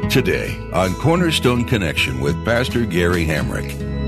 Today on Cornerstone Connection with Pastor Gary Hamrick.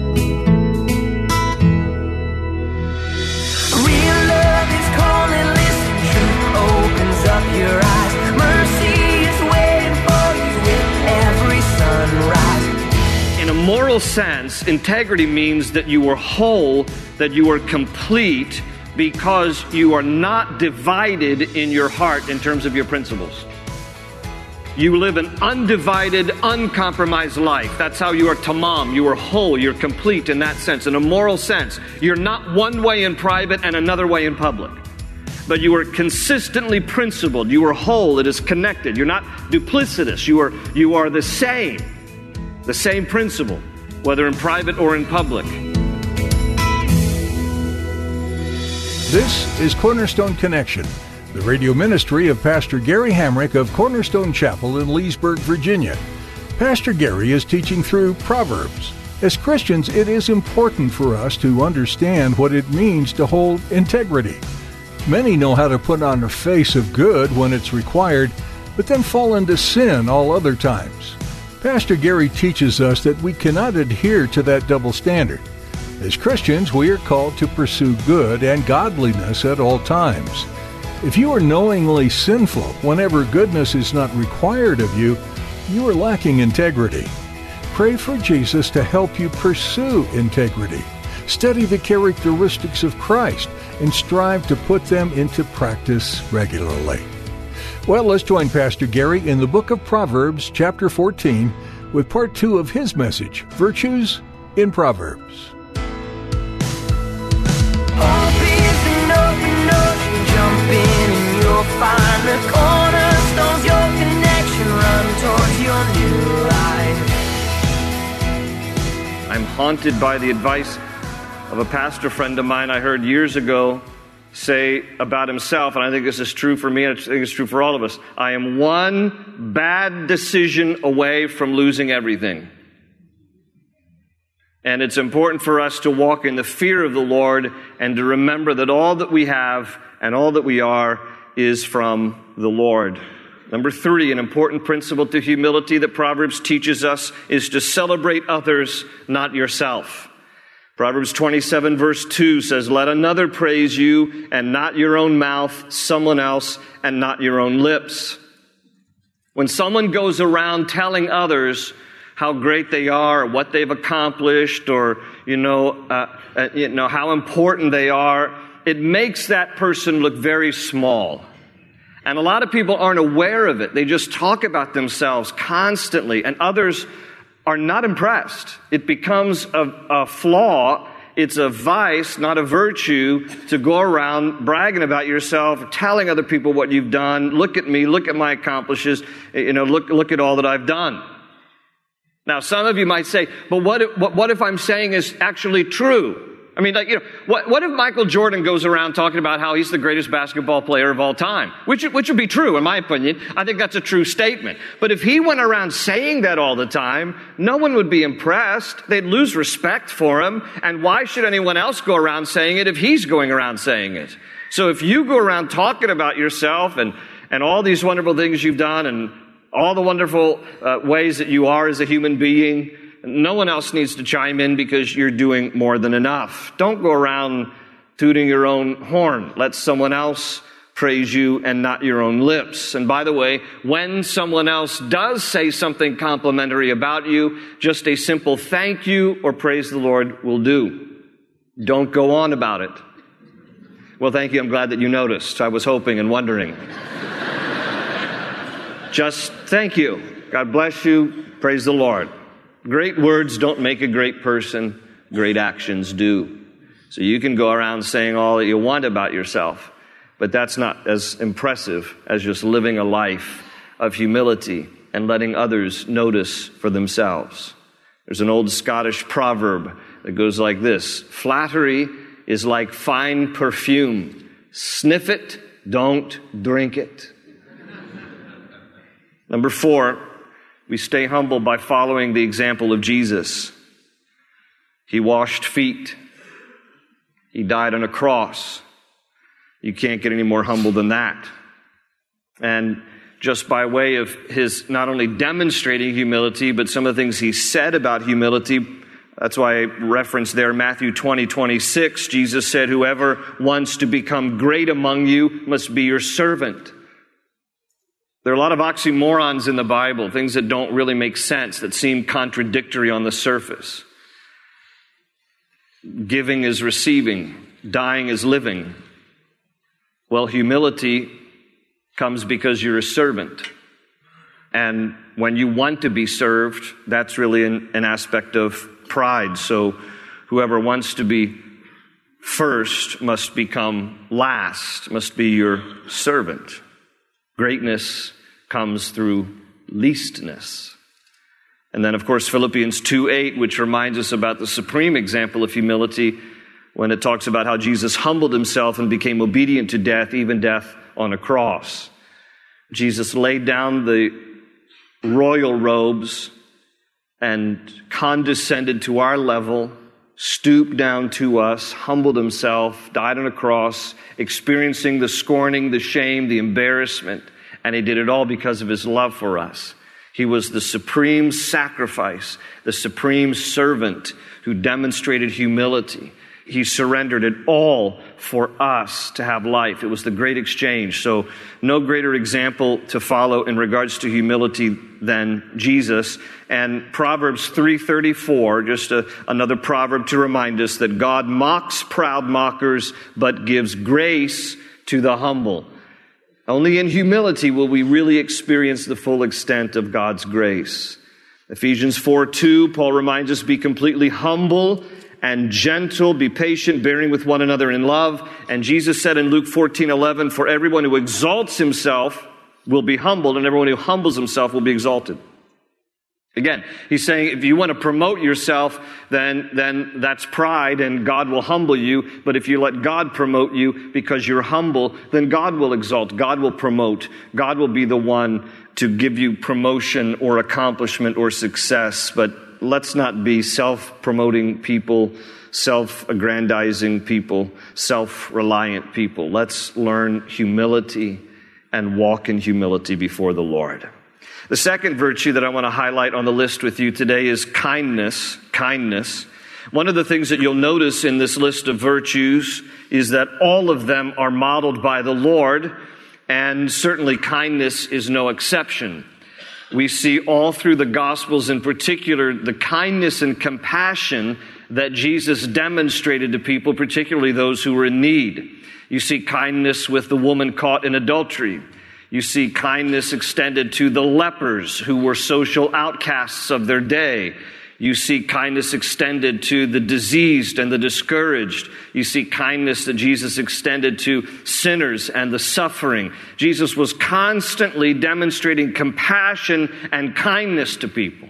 Real love is calling, listen, truth opens up your eyes. Mercy is waiting for you with every sunrise. In a moral sense, integrity means that you are whole, that you are complete, because you are not divided in your heart in terms of your principles. You live an undivided, uncompromised life. That's how you are tamam. You are whole. You're complete in that sense. In a moral sense, you're not one way in private and another way in public. But you are consistently principled. You are whole. It is connected. You're not duplicitous. You are the same principle, whether in private or in public. This is Cornerstone Connection, the radio ministry of Pastor Gary Hamrick of Cornerstone Chapel in Leesburg, Virginia. Pastor Gary is teaching through Proverbs. As Christians, it is important for us to understand what it means to hold integrity. Many know how to put on a face of good when it's required, but then fall into sin all other times. Pastor Gary teaches us that we cannot adhere to that double standard. As Christians, we are called to pursue good and godliness at all times. If you are knowingly sinful whenever goodness is not required of you, you are lacking integrity. Pray for Jesus to help you pursue integrity. Study the characteristics of Christ and strive to put them into practice regularly. Well, let's join Pastor Gary in the book of Proverbs, chapter 14, with part 2 of his message, Virtues in Proverbs. Find the cornerstones, your connection, run towards your new life. I'm haunted by the advice of a pastor friend of mine I heard years ago say about himself, and I think this is true for me, and I think it's true for all of us. I am one bad decision away from losing everything. And it's important for us to walk in the fear of the Lord and to remember that all that we have and all that we are is from the Lord. Number 3, an important principle to humility that Proverbs teaches us is to celebrate others, not yourself. Proverbs 27 verse 2 says, "Let another praise you, and not your own mouth, someone else, and not your own lips." When someone goes around telling others how great they are, or what they've accomplished, or how important they are, it makes that person look very small. And a lot of people aren't aware of it. They just talk about themselves constantly, and others are not impressed. It becomes a flaw. It's a vice, not a virtue, to go around bragging about yourself, telling other people what you've done. Look at me, look at my accomplishments, look at all that I've done. Now, some of you might say, but what if I'm saying is actually true? I mean, what if Michael Jordan goes around talking about how he's the greatest basketball player of all time? Which would be true, in my opinion. I think that's a true statement. But if he went around saying that all the time, no one would be impressed. They'd lose respect for him. And why should anyone else go around saying it if he's going around saying it? So if you go around talking about yourself and all these wonderful things you've done and all the wonderful ways that you are as a human being, no one else needs to chime in because you're doing more than enough. Don't go around tooting your own horn. Let someone else praise you and not your own lips. And by the way, when someone else does say something complimentary about you, just a simple thank you or praise the Lord will do. Don't go on about it. Well, thank you. I'm glad that you noticed. I was hoping and wondering. Just thank you. God bless you. Praise the Lord. Great words don't make a great person. Great actions do. So you can go around saying all that you want about yourself, but that's not as impressive as just living a life of humility and letting others notice for themselves. There's an old Scottish proverb that goes like this: flattery is like fine perfume. Sniff it, don't drink it. Number 4, we stay humble by following the example of Jesus. He washed feet. He died on a cross. You can't get any more humble than that. And just by way of his not only demonstrating humility, but some of the things he said about humility. That's why I referenced there Matthew 20:26. Jesus said, "Whoever wants to become great among you must be your servant." There are a lot of oxymorons in the Bible, things that don't really make sense, that seem contradictory on the surface. Giving is receiving, dying is living. Well, humility comes because you're a servant. And when you want to be served, that's really an aspect of pride. So whoever wants to be first must become last, must be your servant. Greatness comes through leastness. And then, of course, Philippians 2:8, which reminds us about the supreme example of humility when it talks about how Jesus humbled himself and became obedient to death, even death on a cross. Jesus laid down the royal robes and condescended to our level, stooped down to us, humbled himself, died on a cross, experiencing the scorning, the shame, the embarrassment, and he did it all because of his love for us. He was the supreme sacrifice, the supreme servant who demonstrated humility. He surrendered it all for us to have life. It was the great exchange. So no greater example to follow in regards to humility than Jesus. And Proverbs 3:34, just another proverb to remind us that God mocks proud mockers, but gives grace to the humble. Only in humility will we really experience the full extent of God's grace. Ephesians 4:2, Paul reminds us, be completely humble and gentle, be patient, bearing with one another in love. And Jesus said in Luke 14:11, for everyone who exalts himself will be humbled, and everyone who humbles himself will be exalted. Again, he's saying if you want to promote yourself, then that's pride and God will humble you. But if you let God promote you because you're humble, then God will exalt, God will promote, God will be the one to give you promotion or accomplishment or success. But let's not be self-promoting people, self-aggrandizing people, self-reliant people. Let's learn humility and walk in humility before the Lord. The second virtue that I want to highlight on the list with you today is kindness. Kindness. One of the things that you'll notice in this list of virtues is that all of them are modeled by the Lord, and certainly kindness is no exception. We see all through the Gospels, in particular, the kindness and compassion that Jesus demonstrated to people, particularly those who were in need. You see kindness with the woman caught in adultery. You see kindness extended to the lepers who were social outcasts of their day. You see kindness extended to the diseased and the discouraged. You see kindness that Jesus extended to sinners and the suffering. Jesus was constantly demonstrating compassion and kindness to people.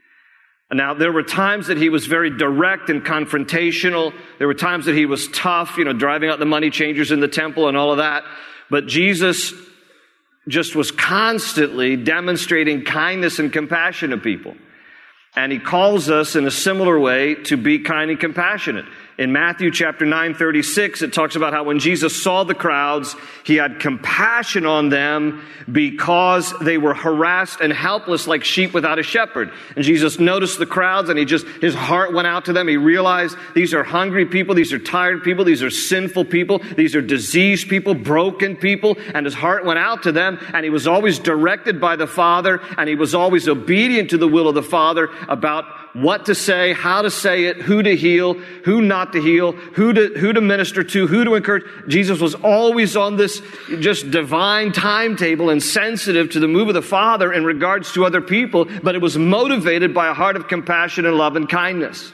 Now, there were times that he was very direct and confrontational. There were times that he was tough, driving out the money changers in the temple and all of that. But Jesus just was constantly demonstrating kindness and compassion to people. And he calls us in a similar way to be kind and compassionate. In Matthew chapter 9:36, it talks about how when Jesus saw the crowds, he had compassion on them because they were harassed and helpless like sheep without a shepherd. And Jesus noticed the crowds and his heart went out to them. He realized these are hungry people, these are tired people, these are sinful people, these are diseased people, broken people, and his heart went out to them, and he was always directed by the Father, and he was always obedient to the will of the Father about what to say, how to say it, who to heal, who not to heal, who to minister to, who to encourage. Jesus was always on this just divine timetable and sensitive to the move of the Father in regards to other people, but it was motivated by a heart of compassion and love and kindness.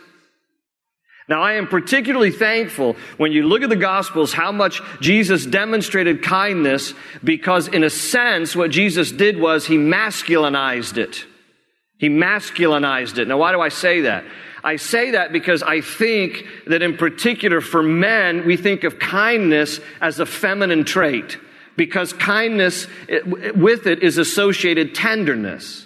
Now, I am particularly thankful when you look at the Gospels how much Jesus demonstrated kindness, because in a sense what Jesus did was he masculinized it. He masculinized it. Now, why do I say that? I say that because I think that in particular for men, we think of kindness as a feminine trait, because kindness, with it is associated tenderness.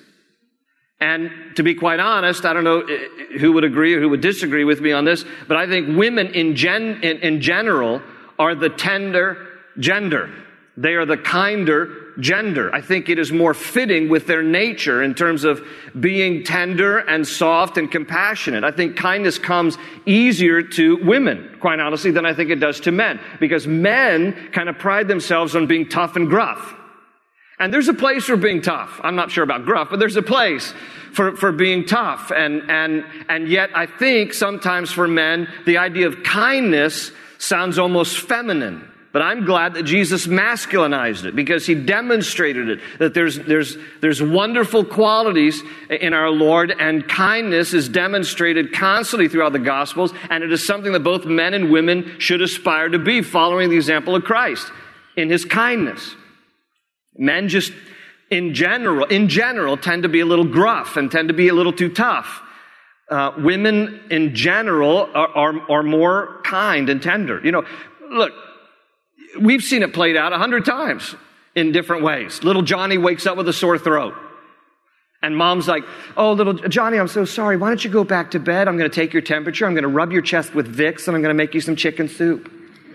And to be quite honest, I don't know who would agree or who would disagree with me on this, but I think women in general are the tender gender. They are the kinder gender. I think it is more fitting with their nature in terms of being tender and soft and compassionate. I think kindness comes easier to women, quite honestly, than I think it does to men, because men kind of pride themselves on being tough and gruff. And there's a place for being tough. I'm not sure about gruff, but there's a place for being tough. And yet I think sometimes for men, the idea of kindness sounds almost feminine. But I'm glad that Jesus masculinized it, because he demonstrated it, that there's wonderful qualities in our Lord, and kindness is demonstrated constantly throughout the Gospels, and it is something that both men and women should aspire to be, following the example of Christ in his kindness. Men just, in general, tend to be a little gruff and tend to be a little too tough. Women, in general, are more kind and tender. You know, look, we've seen it played out 100 times in different ways. Little Johnny wakes up with a sore throat. And mom's like, oh, little Johnny, I'm so sorry. Why don't you go back to bed? I'm going to take your temperature. I'm going to rub your chest with Vicks, and I'm going to make you some chicken soup.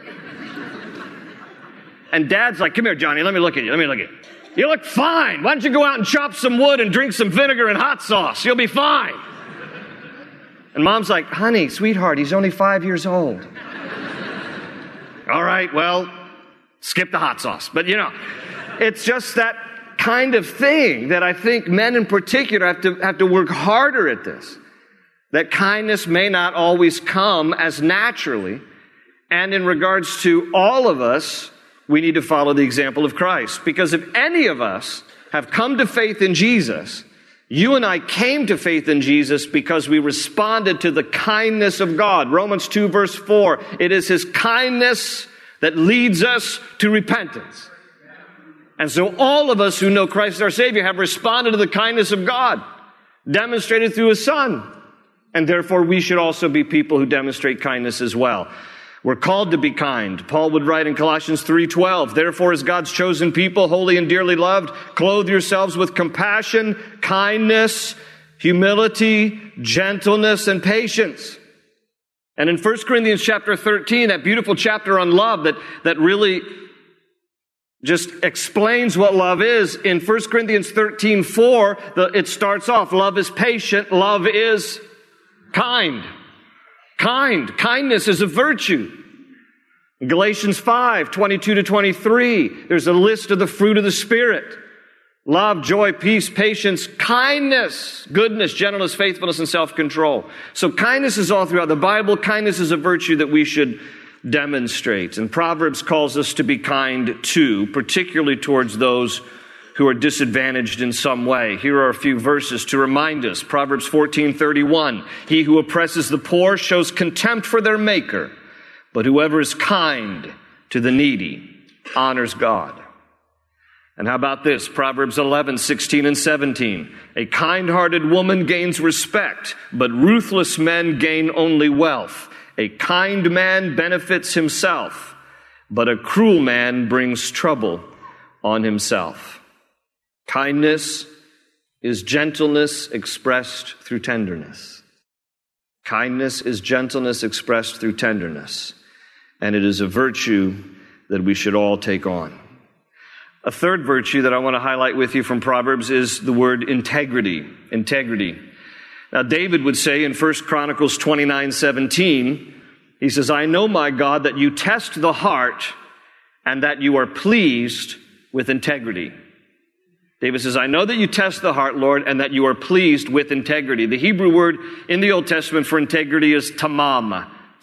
And Dad's like, come here, Johnny, let me look at you. You look fine. Why don't you go out and chop some wood and drink some vinegar and hot sauce? You'll be fine. And Mom's like, honey, sweetheart, he's only 5 years old. All right, well, skip the hot sauce. But, it's just that kind of thing that I think men in particular have to work harder at this. That kindness may not always come as naturally. And in regards to all of us, we need to follow the example of Christ. Because if any of us have come to faith in Jesus, you and I came to faith in Jesus because we responded to the kindness of God. Romans 2 verse 4, it is his kindness that leads us to repentance. And so all of us who know Christ as our Savior have responded to the kindness of God, demonstrated through his Son. And therefore we should also be people who demonstrate kindness as well. We're called to be kind. Paul would write in Colossians 3:12, therefore as God's chosen people, holy and dearly loved, clothe yourselves with compassion, kindness, humility, gentleness, and patience. And in 1 Corinthians chapter 13, that beautiful chapter on love that really just explains what love is, in 1 Corinthians 13:4, it starts off, love is patient, love is kind. Kindness is a virtue. In Galatians 5:22-23, there's a list of the fruit of the Spirit. Love, joy, peace, patience, kindness, goodness, gentleness, faithfulness, and self-control. So kindness is all throughout the Bible. Kindness is a virtue that we should demonstrate. And Proverbs calls us to be kind too, particularly towards those who are disadvantaged in some way. Here are a few verses to remind us. Proverbs 14:31. He who oppresses the poor shows contempt for their maker, but whoever is kind to the needy honors God. And how about this? Proverbs 11:16 and 17. A kind-hearted woman gains respect, but ruthless men gain only wealth. A kind man benefits himself, but a cruel man brings trouble on himself. Kindness is gentleness expressed through tenderness. Kindness is gentleness expressed through tenderness. And it is a virtue that we should all take on. A third virtue that I want to highlight with you from Proverbs is the word integrity. Integrity. Now, David would say in 1 Chronicles 29:17, he says, I know, my God, that you test the heart and that you are pleased with integrity. David says, I know that you test the heart, Lord, and that you are pleased with integrity. The Hebrew word in the Old Testament for integrity is tamam.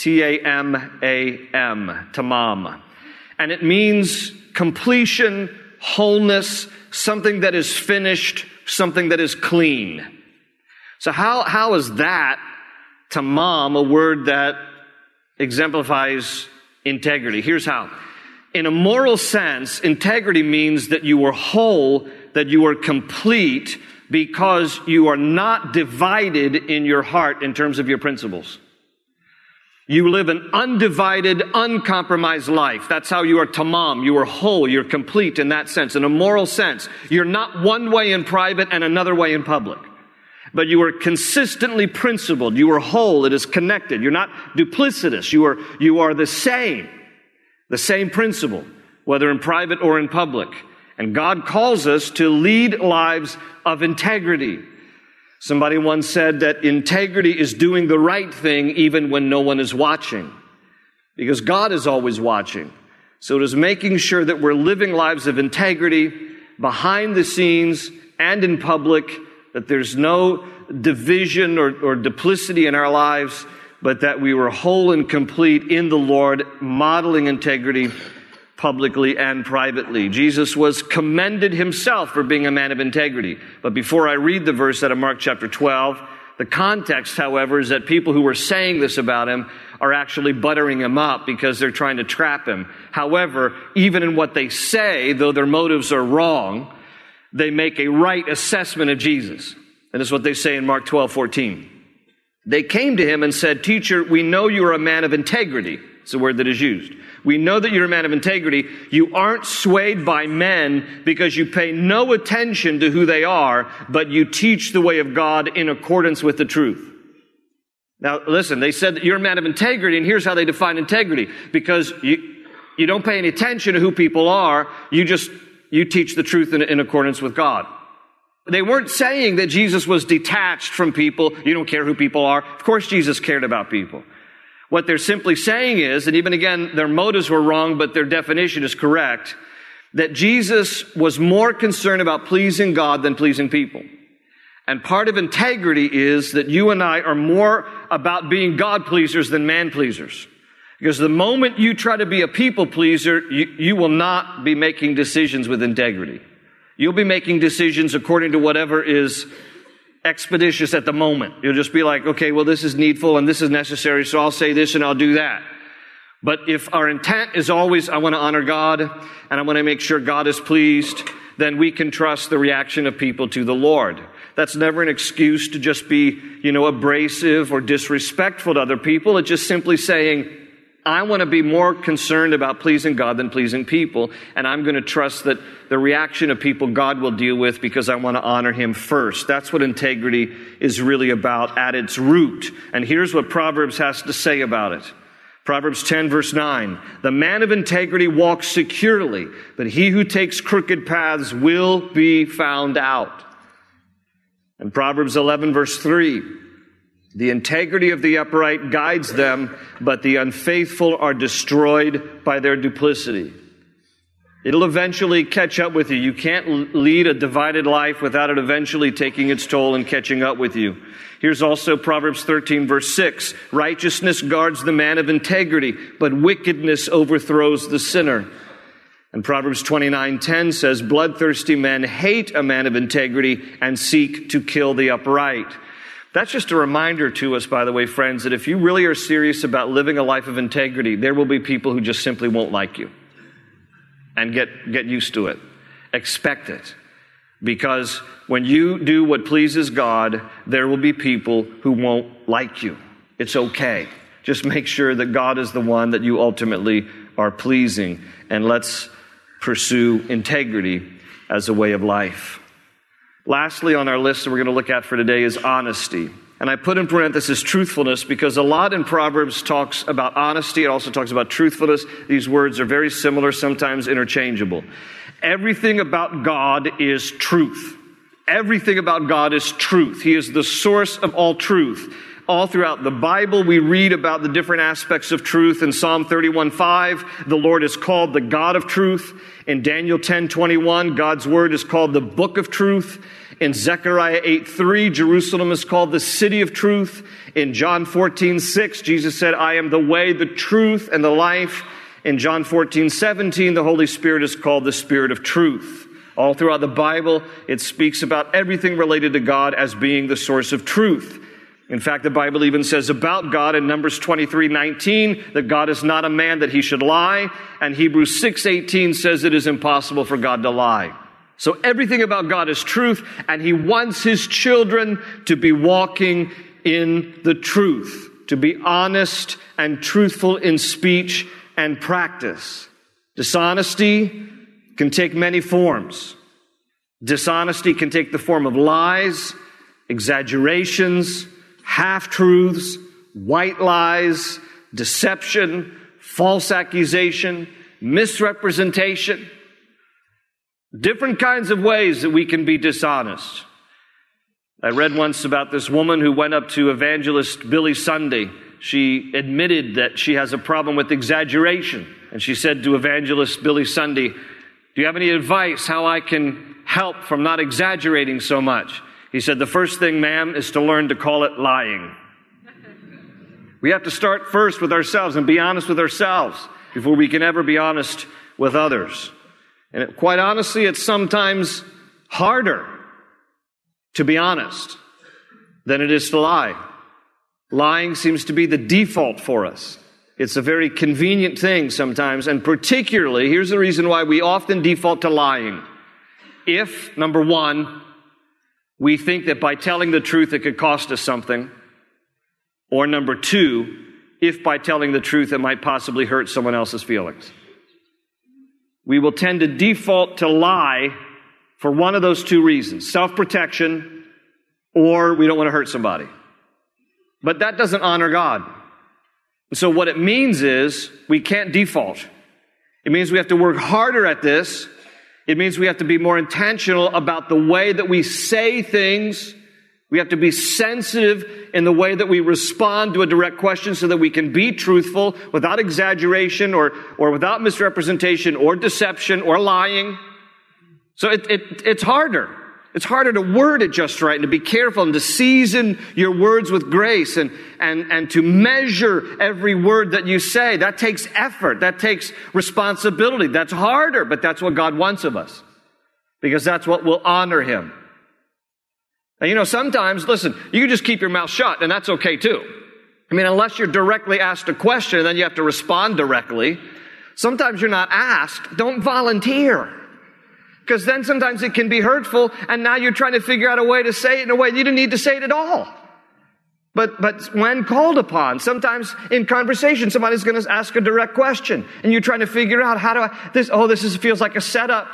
T-A-M-A-M. Tamam. And it means completion, wholeness, something that is finished, something that is clean. So how is that, tamam, a word that exemplifies integrity? Here's how. In a moral sense, integrity means that you are whole, that you are complete, because you are not divided in your heart in terms of your principles. You live an undivided, uncompromised life. That's how you are tamam. You are whole. You're complete in that sense. In a moral sense, you're not one way in private and another way in public. But you are consistently principled. You are whole. It is connected. You're not duplicitous. You are the same principle, whether in private or in public. And God calls us to lead lives of integrity. Somebody once said that integrity is doing the right thing even when no one is watching, because God is always watching. So it is making sure that we're living lives of integrity behind the scenes and in public, that there's no division or duplicity in our lives, but that we were whole and complete in the Lord, modeling integrity publicly and privately. Jesus was commended himself for being a man of integrity. But before I read the verse out of Mark chapter 12, the context, however, is that people who were saying this about him are actually buttering him up because they're trying to trap him. However, even in what they say, though their motives are wrong, they make a right assessment of Jesus. And that's what they say in Mark 12:14. They came to him and said, "Teacher, we know you are a man of integrity." It's the word that is used. We know that you're a man of integrity. You aren't swayed by men because you pay no attention to who they are, but you teach the way of God in accordance with the truth. Now, listen, they said that you're a man of integrity, and here's how they define integrity. Because you don't pay any attention to who people are, you teach the truth in accordance with God. They weren't saying that Jesus was detached from people. You don't care who people are. Of course Jesus cared about people. What they're simply saying is, and even again, their motives were wrong, but their definition is correct, that Jesus was more concerned about pleasing God than pleasing people. And part of integrity is that you and I are more about being God pleasers than man pleasers. Because the moment you try to be a people pleaser, you will not be making decisions with integrity. You'll be making decisions according to whatever is expeditious at the moment. You'll just be like, okay, well, this is needful and this is necessary, so I'll say this and I'll do that. But if our intent is always, I want to honor God and I want to make sure God is pleased, then we can trust the reaction of people to the Lord. That's never an excuse to just be, abrasive or disrespectful to other people. It's just simply saying, I want to be more concerned about pleasing God than pleasing people, and I'm going to trust that the reaction of people God will deal with because I want to honor him first. That's what integrity is really about at its root. And here's what Proverbs has to say about it. Proverbs 10 verse 9, "The man of integrity walks securely, but he who takes crooked paths will be found out." And Proverbs 11 verse 3, "The integrity of the upright guides them, but the unfaithful are destroyed by their duplicity." It'll eventually catch up with you. You can't lead a divided life without it eventually taking its toll and catching up with you. Here's also Proverbs 13 verse 6, "Righteousness guards the man of integrity, but wickedness overthrows the sinner." And Proverbs 29:10 says, "Bloodthirsty men hate a man of integrity and seek to kill the upright." That's just a reminder to us, by the way, friends, that if you really are serious about living a life of integrity, there will be people who just simply won't like you. And get used to it. Expect it. Because when you do what pleases God, there will be people who won't like you. It's okay. Just make sure that God is the one that you ultimately are pleasing. And let's pursue integrity as a way of life. Lastly on our list that we're going to look at for today is honesty. And I put in parenthesis truthfulness because a lot in Proverbs talks about honesty. It also talks about truthfulness. These words are very similar, sometimes interchangeable. Everything about God is truth. Everything about God is truth. He is the source of all truth. All throughout the Bible, we read about the different aspects of truth. In Psalm 31:5, the Lord is called the God of truth. In Daniel 10:21, God's word is called the book of truth. In Zechariah 8:3, Jerusalem is called the city of truth. In John 14:6, Jesus said, "I am the way, the truth, and the life." In John 14:17, the Holy Spirit is called the Spirit of truth. All throughout the Bible, it speaks about everything related to God as being the source of truth. In fact, the Bible even says about God in Numbers 23:19 that God is not a man that he should lie. And Hebrews 6:18 says it is impossible for God to lie. So everything about God is truth, and he wants his children to be walking in the truth, to be honest and truthful in speech and practice. Dishonesty can take many forms. Dishonesty can take the form of lies, exaggerations, half-truths, white lies, deception, false accusation, misrepresentation. Different kinds of ways that we can be dishonest. I read once about this woman who went up to evangelist Billy Sunday. She admitted that she has a problem with exaggeration. And she said to evangelist Billy Sunday, "Do you have any advice how I can help from not exaggerating so much?" He said, "The first thing, ma'am, is to learn to call it lying." We have to start first with ourselves and be honest with ourselves before we can ever be honest with others. And quite honestly, it's sometimes harder to be honest than it is to lie. Lying seems to be the default for us. It's a very convenient thing sometimes, and particularly, here's the reason why we often default to lying. If, number one, we think that by telling the truth it could cost us something, or number two, if by telling the truth it might possibly hurt someone else's feelings. We will tend to default to lie for one of those two reasons, self-protection, or we don't want to hurt somebody. But that doesn't honor God. So what it means is we can't default. It means we have to work harder at this. It means we have to be more intentional about the way that we say things. We have to be sensitive in the way that we respond to a direct question so that we can be truthful without exaggeration or without misrepresentation or deception or lying. So it's harder. It's harder to word it just right and to be careful and to season your words with grace and to measure every word that you say. That takes effort. That takes responsibility. That's harder, but that's what God wants of us because that's what will honor Him. And sometimes, listen, you can just keep your mouth shut and that's okay too. I mean, unless you're directly asked a question and then you have to respond directly. Sometimes you're not asked. Don't volunteer. Because then sometimes it can be hurtful, and now you're trying to figure out a way to say it in a way you didn't need to say it at all. But when called upon, sometimes in conversation, somebody's going to ask a direct question, and you're trying to figure out this feels like a setup.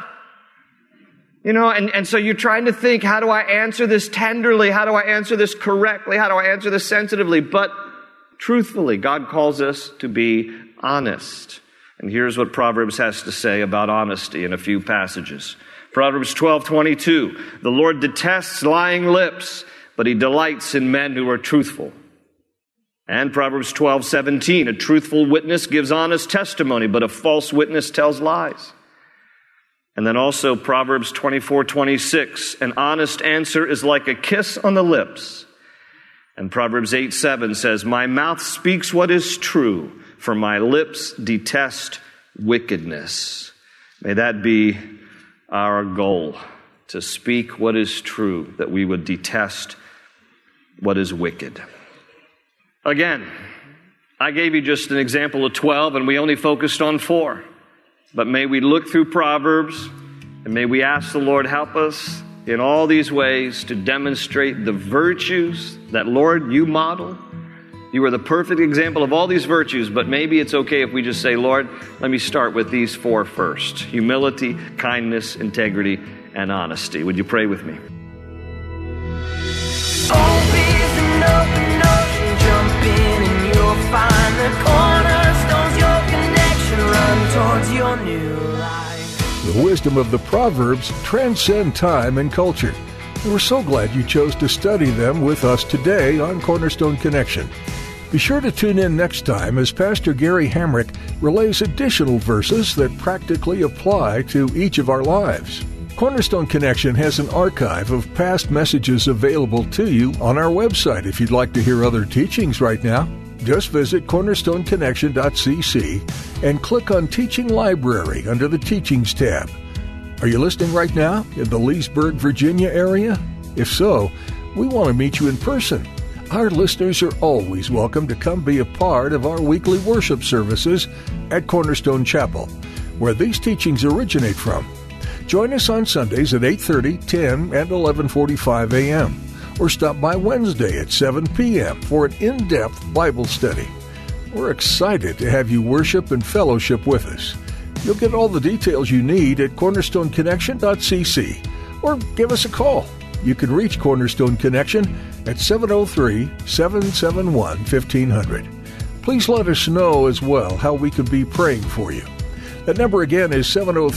And so you're trying to think, how do I answer this tenderly? How do I answer this correctly? How do I answer this sensitively? But truthfully, God calls us to be honest. And here's what Proverbs has to say about honesty in a few passages. Proverbs 12:22, the Lord detests lying lips, but He delights in men who are truthful. And Proverbs 12:17, a truthful witness gives honest testimony, but a false witness tells lies. And then also Proverbs 24:26, an honest answer is like a kiss on the lips. And Proverbs 8:7 says, my mouth speaks what is true, for my lips detest wickedness. May that be our goal, to speak what is true, that we would detest what is wicked. Again, I gave you just an example of 12, and we only focused on 4. But may we look through Proverbs, and may we ask the Lord, help us in all these ways to demonstrate the virtues that, Lord, you model. You are the perfect example of all these virtues, but maybe it's okay if we just say, Lord, let me start with these 4 first. Humility, kindness, integrity, and honesty. Would you pray with me? Jump in and you'll find the cornerstones, your connection, run towards your new life. The wisdom of the Proverbs transcend time and culture. And we're so glad you chose to study them with us today on Cornerstone Connection. Be sure to tune in next time as Pastor Gary Hamrick relays additional verses that practically apply to each of our lives. Cornerstone Connection has an archive of past messages available to you on our website. If you'd like to hear other teachings right now, just visit cornerstoneconnection.cc and click on Teaching Library under the Teachings tab. Are you listening right now in the Leesburg, Virginia area? If so, we want to meet you in person. Our listeners are always welcome to come be a part of our weekly worship services at Cornerstone Chapel, where these teachings originate from. Join us on Sundays at 8:30, 10, and 11:45 a.m., or stop by Wednesday at 7 p.m. for an in-depth Bible study. We're excited to have you worship and fellowship with us. You'll get all the details you need at cornerstoneconnection.cc, or give us a call. You can reach Cornerstone Connection at 703-771-1500. Please let us know as well how we can be praying for you. That number again is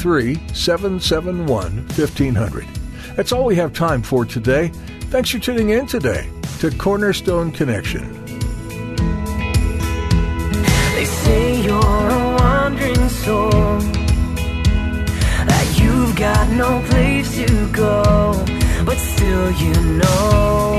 703-771-1500. That's all we have time for today. Thanks for tuning in today to Cornerstone Connection. They say you're a wandering soul, that you've got no place to go, but still you know